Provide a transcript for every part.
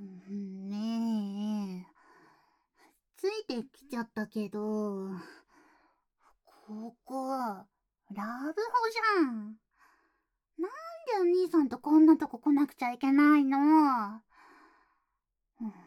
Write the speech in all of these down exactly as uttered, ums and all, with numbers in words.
うんねえ、ついてきちゃったけど、ここ、ラブホじゃん。なんでお兄さんとこんなとこ来なくちゃいけないの？うん、ん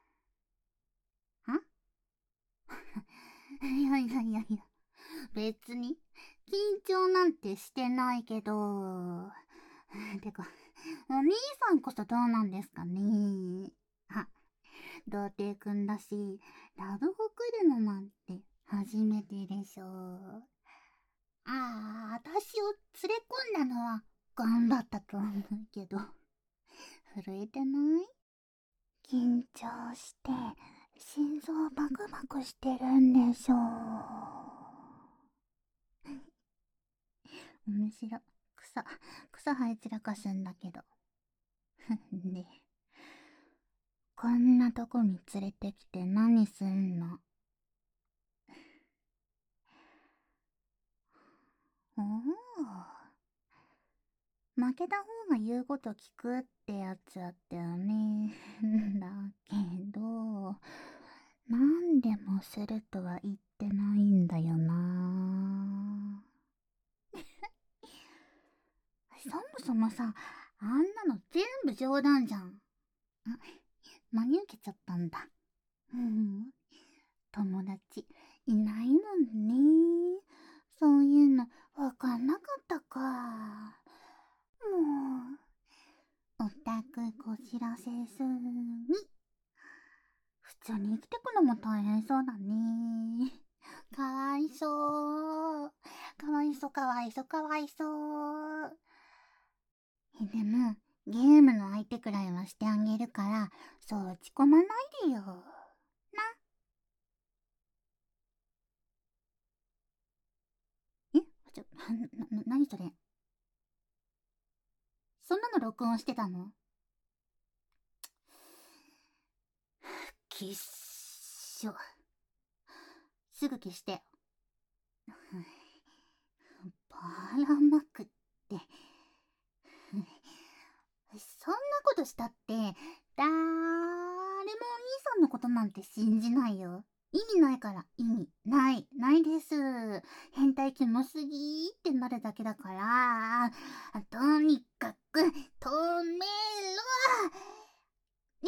いやいやいやいや、別に緊張なんてしてないけど。てか、お兄さんこそどうなんですかね。あ、童貞くんだし、ラブホ来るのなんて初めてでしょ。ああ、私を連れ込んだのは頑張ったと思うけど、震えてない？緊張して心臓バクバクしてるんでしょう。むしろ草草生え散らかすんだけど。で、こんなとこに連れてきて何すんの？おお、負けた方が言うこと聞くってやつだったよね。だけど、何でもするとは言ってないんだよな。そもそもさ、あんなの全部冗談じゃん。あ、真に受けちゃったんだ。うん、友達いないもんね。そういうのわかんなかったか。もう、オタクこじらせすぎ。普通に生きてくのも大変そうだね。かわいそう。かわいそうかわいそうかわいそう。でも、ゲームの相手くらいはしてあげるから、そう落ち込まないでよ。な。えちょ、な、な、なにそれ？そんなの録音してたの？きっしょ。すぐ消して。ばらまくって。そんなことしたって、だーれもお兄さんのことなんて信じないよ。意味ないから、意味ない、ないです。変態キモすぎーってなるだけだから、とにかく、止めろ。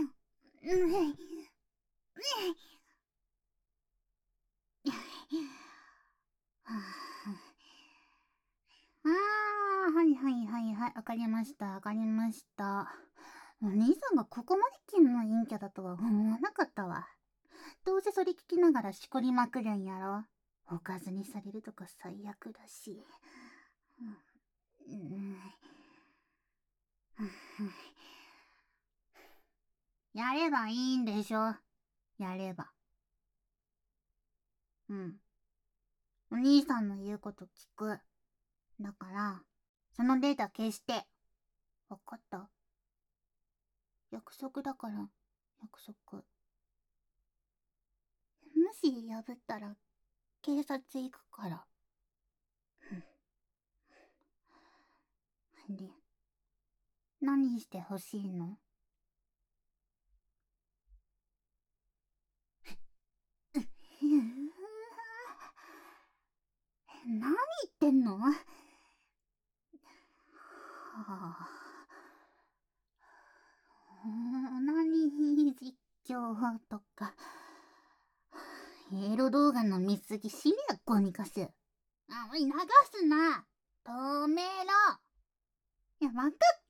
ああ、はいはいはいはい、わかりました、わかりました。お兄さんがここまで金の陰キャだとは思わなかったわ。どうせそれ聞きながらしこりまくるんやろ。おかずにされるとか最悪だし。うん、やればいいんでしょ。やれば。うん。お兄さんの言うこと聞く。だから、そのデータ消して。わかった？約束だから、約束。もし破ったら、警察行くから。で、何してほしいの？うう何言ってんの？はあ、何実況とか。エロ動画の見過ぎ死ねやゴミカス。あ、おい、流すな。止めろ。いや、わかった、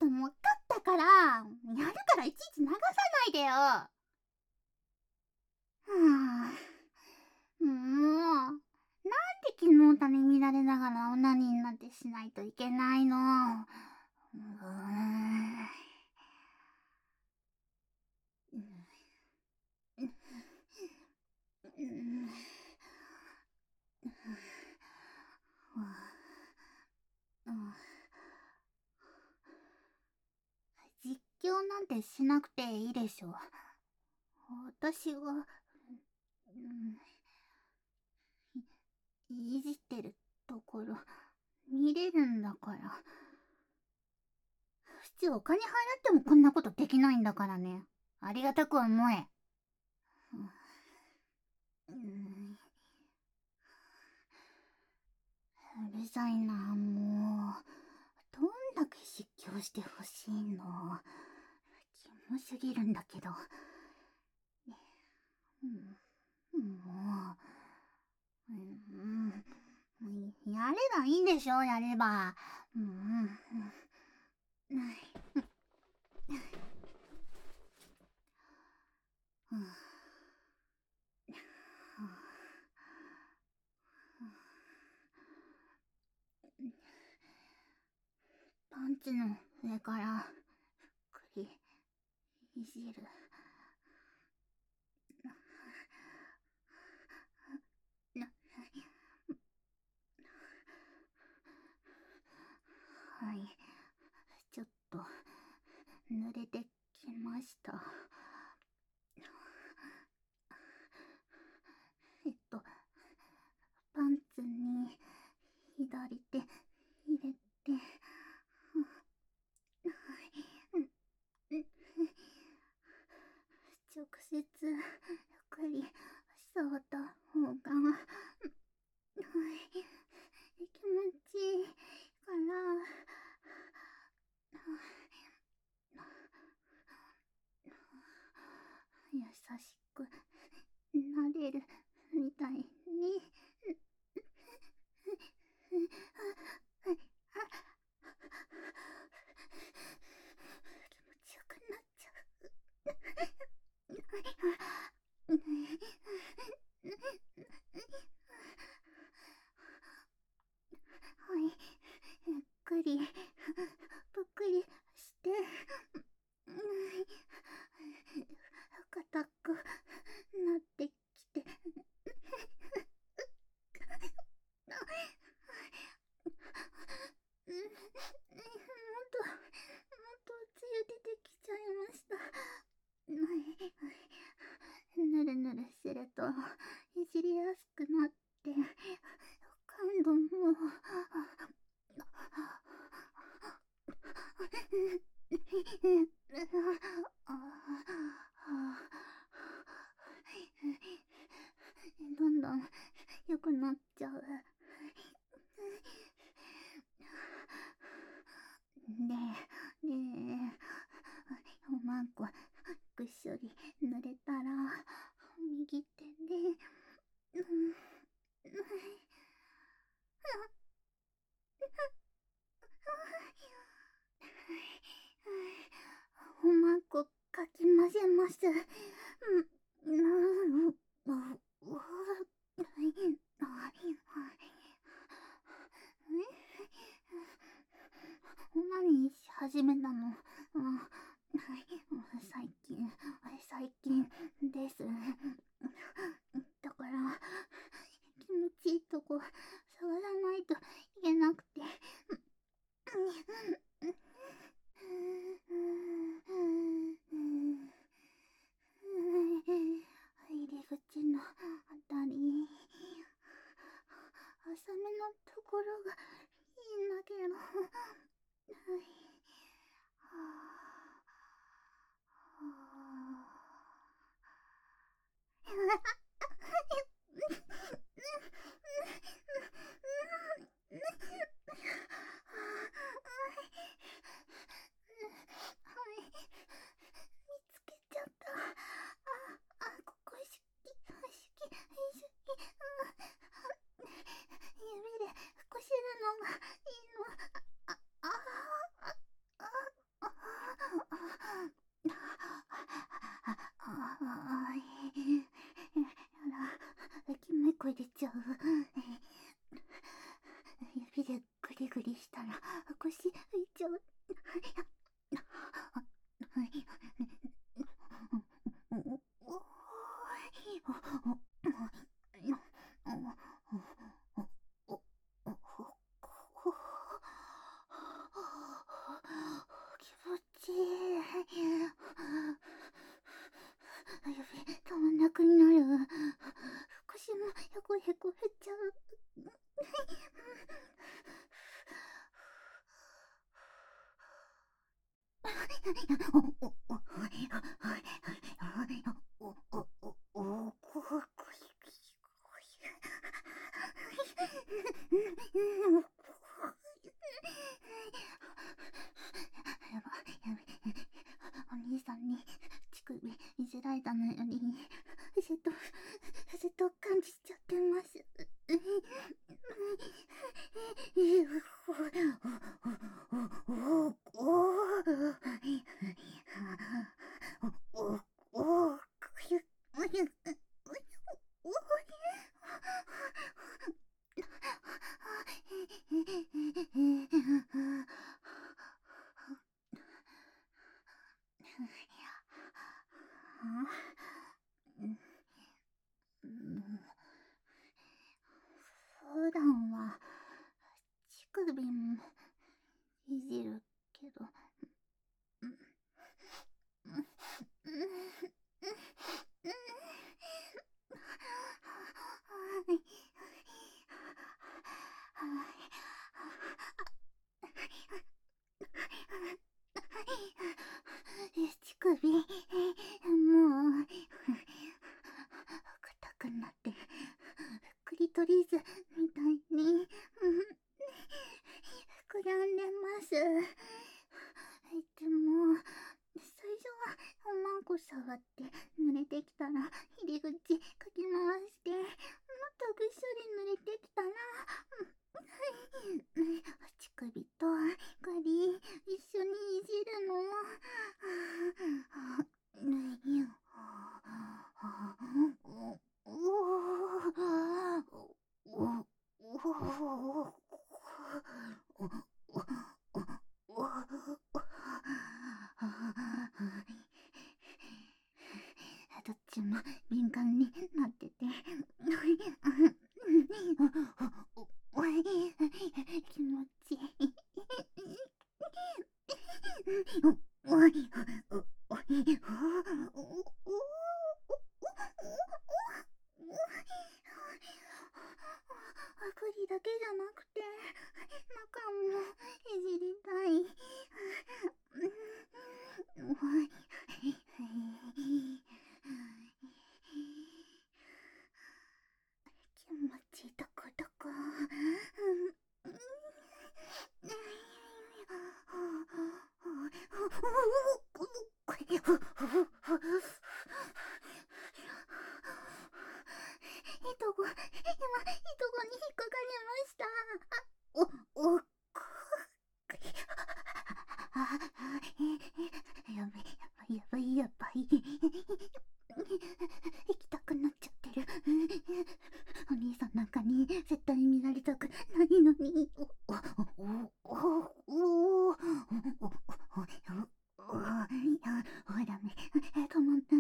わかったから。やるからいちいち流さないでよ。はあ、もう、なんで昨日種見られながらオナニーなんてしないといけないの？うーん。実況なんてしなくていいでしょ。私は、うん、いじってるところ見れるんだから。普通お金払ってもこんなことできないんだからね。 ありがたく思え。うん、うるさいな、もう。どんだけ実況してほしいの。キモすぎるんだけど。うん、もう、うん、やればいいんでしょ、やれば。うん、うん、パンツの上からくりいじる。はい、ちょっと濡れてきました。えっとパンツに左手入れて、直接ゆっくり触った方が気持ちいいから、優しくなれるみたいに。気持ちよくなっちゃう。はい、ゆっくりぷっくりして、硬くなってきて、もっともっとつゆ出てきちゃいました。ぬるぬるするといじりやすくなって、感度もどんどん良くなっちゃう。で、で、おまんこぐっしょり濡れたら右手で、うん、おまんこかき混ぜます。うん、うん、何し始めたの？最近、最近です。だから、気持ちいいとこ探さないといけなくて。入り口のあたり、浅めのところがいいんだけど。はい。はあ。見つけちゃった。あ、あ、ここ好き、好き、好き。指でこしるのがいいの。あ、あ、あ、あ、あ、あ、あ、息めこ出ちゃう。指でグリグリしたら腰浮いちゃう。気持ちいい。指止まんなくなる。腰もへこへこ減っちゃう。 お兄さんに乳首いじられたのより風と風と感じちゃってます。普段は乳首もいじるけど、乳首もう硬くなってクリトリスみたいに膨らんでます。でも最初はおまんこ触って濡れてきたら入り口かき回してもっとぐっしょり濡れてきたら乳首とガリ一緒にいじるの。どっちも敏感になってて気持ちいい。アプリだけじゃなくて中もいじりたい。気持ちどこどこ。いとこ、今、いとこに引っかかりました。お、お、やばい、やばい、やばい、やばい。行きたくなっちゃってる。お兄さんなんかに絶対見られたくないのに。お、お、お、お、お、お、ダメ、止まんない。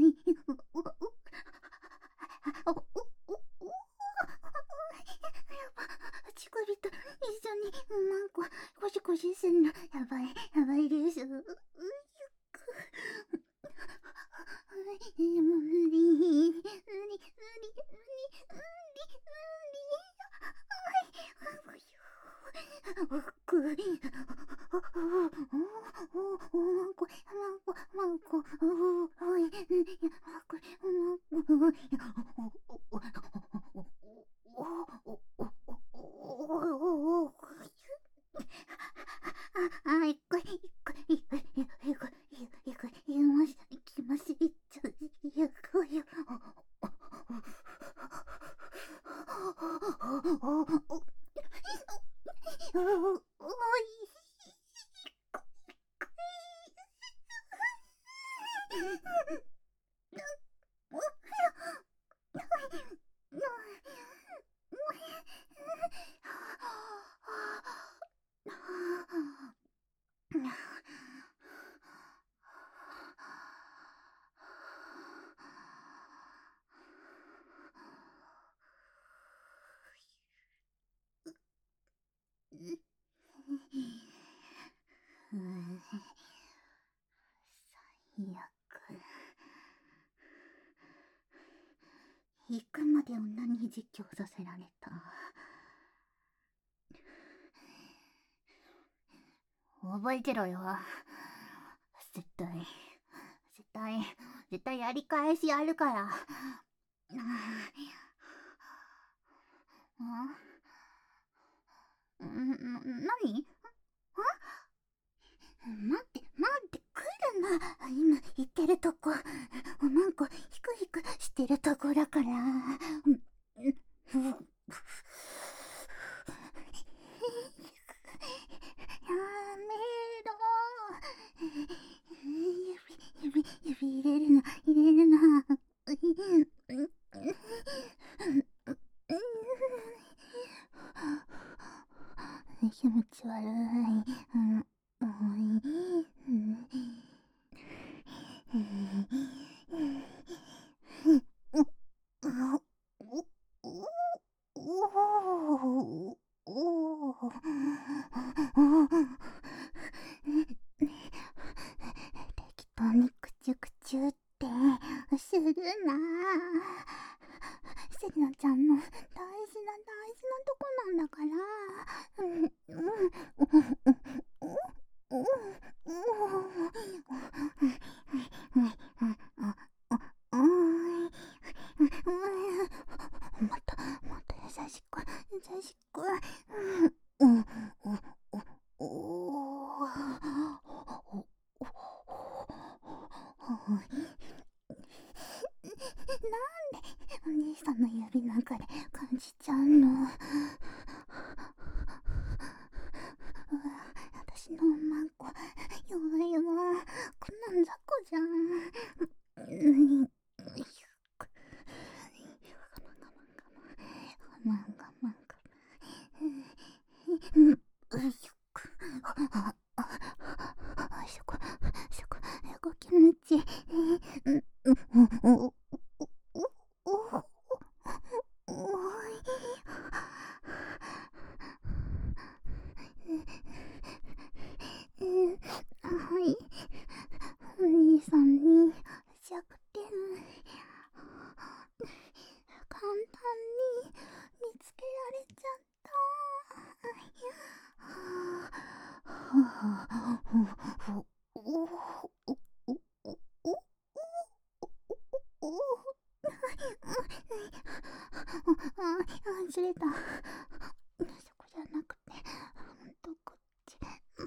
乳首と一緒になんかゴシゴシすんのやばい、やばいです。無理無理無理無理無理無理無理。あ、一回、一回、一回、一回、一回、一回、言いました。行きます。行っちゃう。行くよ。おい。最悪。行くまで女に実況させられた。覚えてろよ。絶対絶対絶対やり返しやるから。あなに？あ、待って待って、来るな。今ってるとこ、おまんこヒクヒクしてるとこだから。やめろ。指、指、指入れるな、入れるな。気持ち悪い。うん、おい。適当にくちゅくちゅってするな。セリナちゃんの大事な大事なとこなんだから。うんうんもっともっと優しく優しく。うんうんおおお兄さんの指なんかで感じちゃうの。うわ、私のおまんこ弱いわ。こんなん雑魚じゃん。うん、我慢我慢我慢我慢我慢。うん、ういしょく。あああそこそこご気持ちいい。うんうんうんはい、お兄さんに弱点簡単に見つけられちゃった。あ、ずれた。そこじゃなくて、ほんとこっち。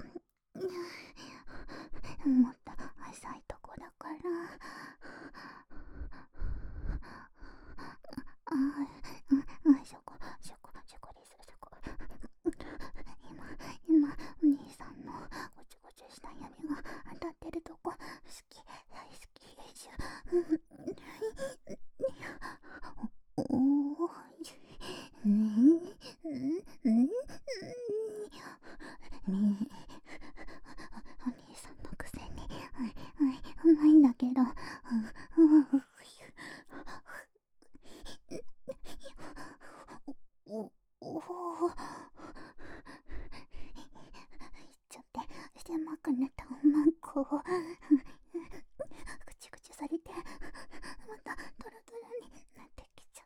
もっと浅いとこだから。ああ、そこ、そこ、そこです、そこ。今、今、お兄さんのごちょごちょした指が当たってるとこ、好き、大好きでしょ。おおー、ねえ、ねえ、ねえ、お兄さんのくせに、うまいんだけど、おおおちょっと狭くなったおまんこをぐちぐちされて、またトロトロになってきちゃった。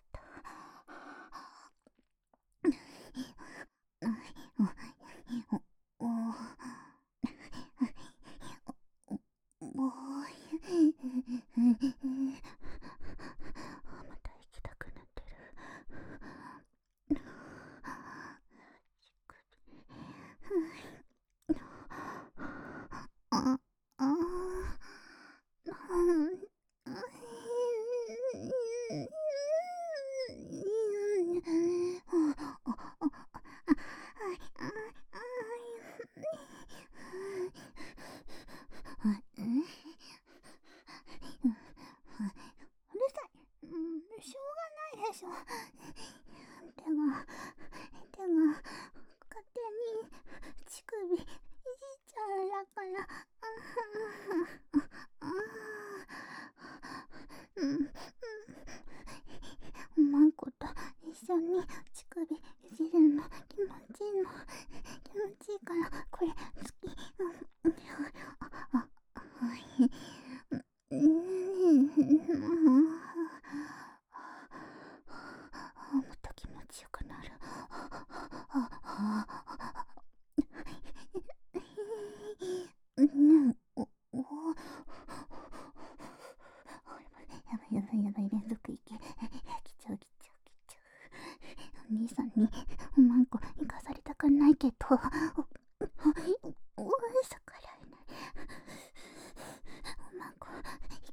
おおおまた行きたくなってる。ああうるさい。うん、しょうがないでしょ。手が、手が、勝手に乳首いじっちゃうんだから。うん、うん。おまんこと一緒に乳首いじるの気持ちいいの。気持ちいいから、これ好き。うん、あ、あ、はい。うん、もっと気持ちよくなる。うん、お、お、やばいやばいやばい、連続息。きちゃうきちゃうきちゃう。お兄さんにおまんこ行かされたくないけど、お、お、お、逆らえない。おまんこ行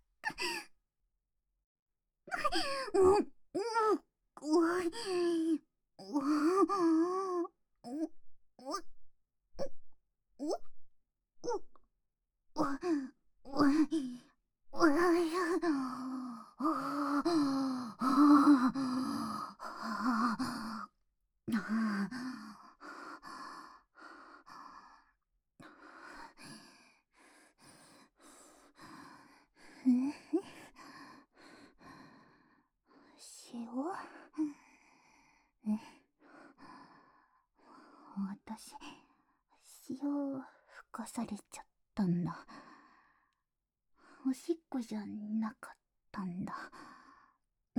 うん、うん、うわ、うわ、お、お、お、お、お、お、お、塩？え、私、塩吹かされちゃったんだ。おしっこじゃなかったんだ。うん、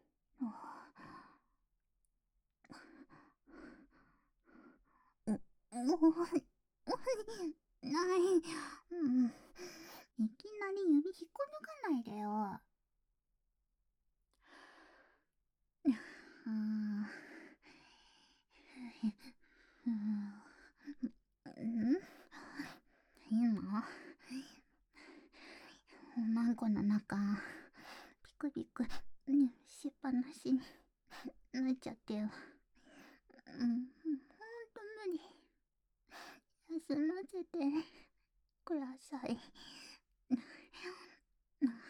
う、もう、ない。うん。いきなり指引っこ抜かないでよ。うん。うん。今、おまんこの中、ピクピク、ね、しっぱなしになっちゃってよ。うん、ほんと無理。休ませてください。